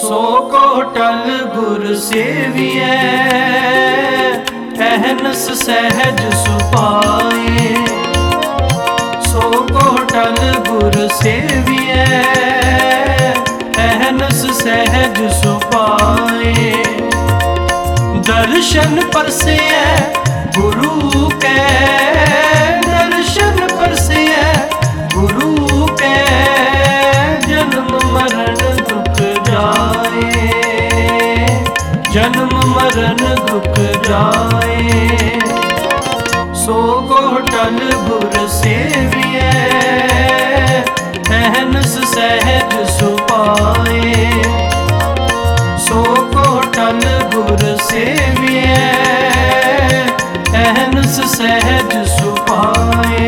सो कोटल गुर सेविए, अहनस सहज सुपाए। सो कोटल गुर सेविए, अहनस सहज सुपाए। दर्शन परसे गुरु के, दर्शन परसे गुरु के। जन्म मरण दुख जाए, जन्म मरण दुख जाए। सो कोटल गुर सेविए, अहनस सहज सुपाए। सो कोटल गुर सेविए, अहनस सहज सुपाए।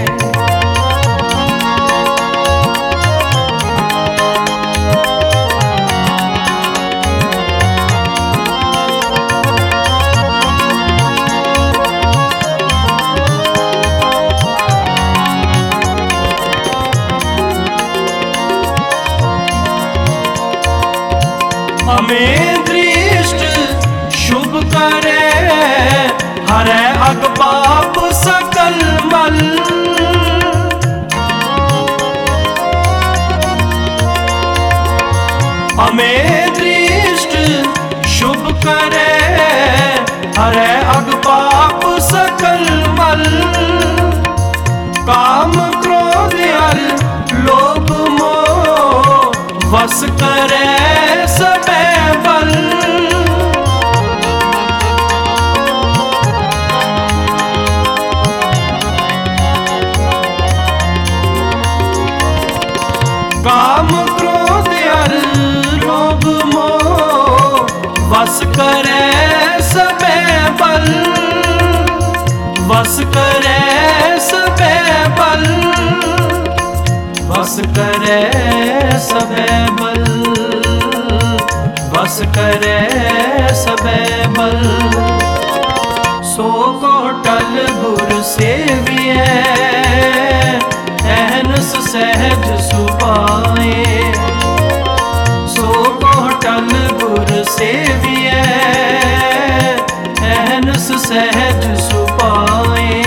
हमें दृष्ट शुभ करे, हरै अग पाप सकल मल। हमें दृष्ट शुभ करे, हरै अग पाप सकल मल। काम क्रोध अर लोभ मोह वस करे सबे बल। काम क्रोध अर लोभ मोह वस करे सबे बल। वस करे सबे बल, वस करे सबे बल। वस करे सबे बल। सो कोटल गुर सेविए, अहनस सहज सुपाए। सो कोटल गुर सेविए, अहनस सहज सुपाए।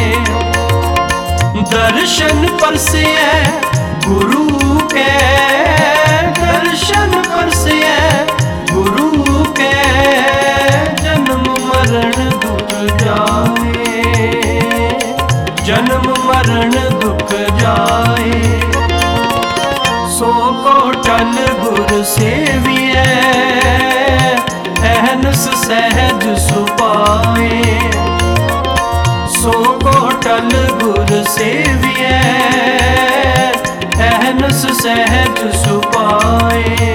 दर्शन परसे गुरु के, दर्शन परसे गुरु के। जन्म मरण दुख जाए, जन्म मरण दुख जाए। सो कोटल गुर सेविए, अहनस सहज सुपाए। सो कोटल गुर सेविए, अहनस सहज सुपाए।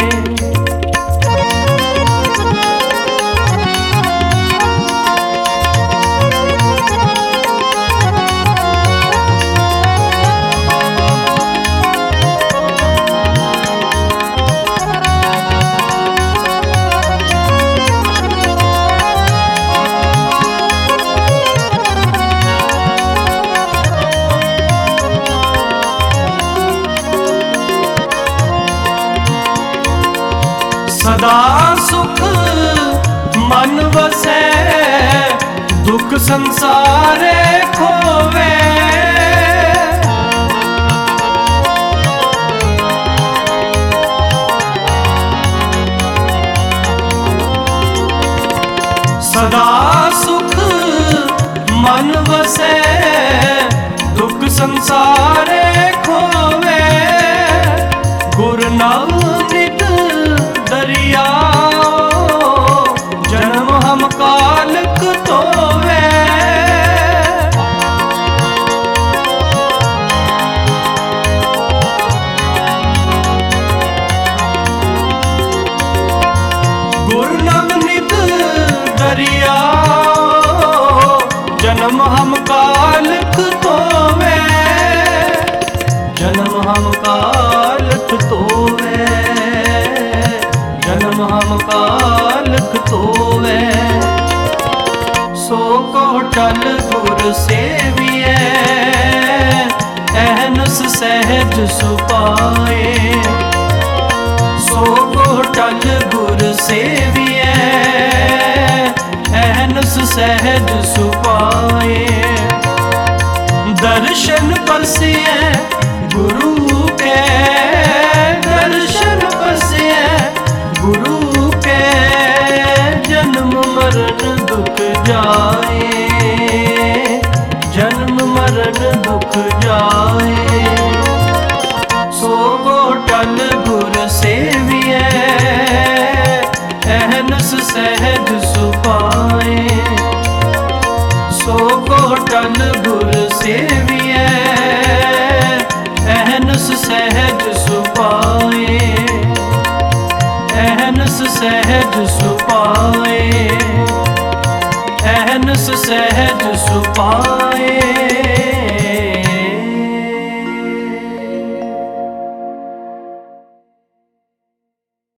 सदा सुख मन वसै, दुख संसारे खोवे। सदा सुख मन वसै, दुख संसारे खोवे। गुर नानक दरिया, जन्म हम कालक तोवे। गुर नवनीत दरिया, जन्म हम कालक तोवे। जन्म हम कालक तोवे, जन्म हम कालक तोवे। सो कोटल गुर सेविए, अहनस सहज सुपाए। सो कोटल गुर सेविए, अहनस सहज सुपाए। दर्शन परसिए गुरु के, दर्शन परसिए गुरु के, जन्म मरण दुख जाए, जन्म मरण दुख जाए। सो को टल गुर सेविए, अहनस सहज सुपाए। सो को टल गुर सेविए, अहनस सहज सुपाए, अहनस सहज सुपाए, अहनस सहज सुपाए।